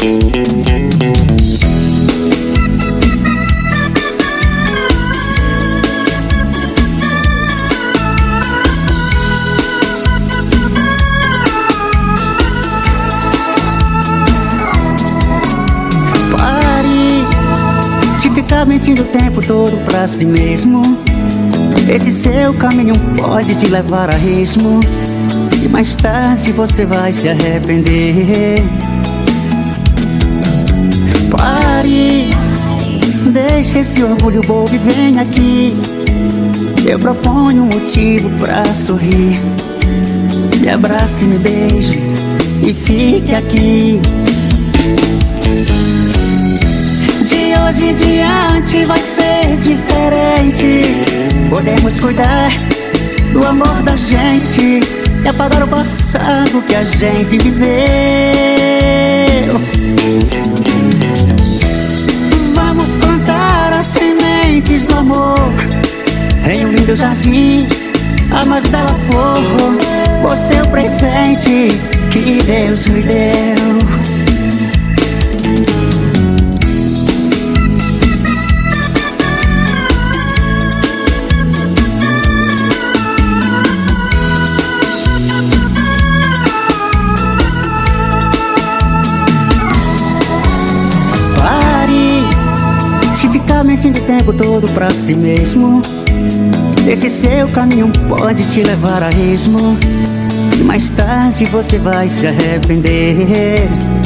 Ficar mentindo o tempo todo pra si mesmo. Esse seu caminho pode te levar a risco, e mais tarde você vai se arrepender. Pare, deixa esse orgulho bobo e vem aqui. Eu proponho um motivo pra sorrir. Me abrace, me beije e fique aqui. De hoje em diante vai ser diferente. Podemos cuidar do amor da gente e apagar o passado que a gente viveu. Vamos plantar as sementes do amor em um lindo jardim, a mais bela flor. Você é o presente que Deus me deu. Ficar mentindo o tempo todo pra si mesmo. Esse seu caminho pode te levar a risco, e mais tarde você vai se arrepender.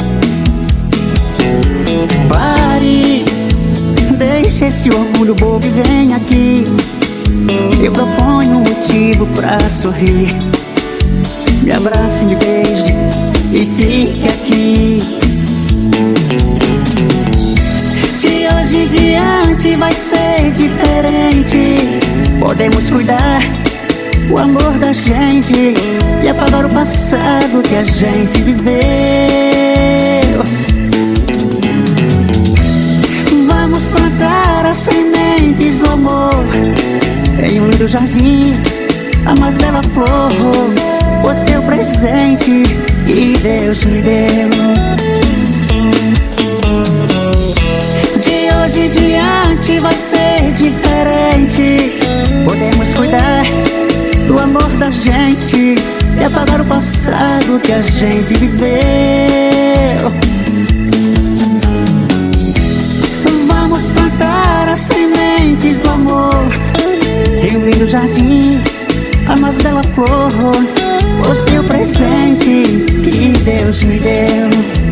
Pare, deixa esse orgulho bobo e vem aqui. Eu proponho um motivo pra sorrir. Me abrace, me beije e fique aqui. De hoje em diante vai ser diferente. Podemos cuidar do amor da gente e apagar o passado que a gente viveu. Vamos plantar as sementes do amor em um lindo jardim, a mais bela flor. Você é o presente que Deus me deu. De hoje em diante vai ser diferente. Podemos cuidar do amor da gente e apagar o passado que a gente viveu. Vamos plantar as sementes do amor em um lindo jardim, a mais bela flor. Você é o presente que Deus me deu.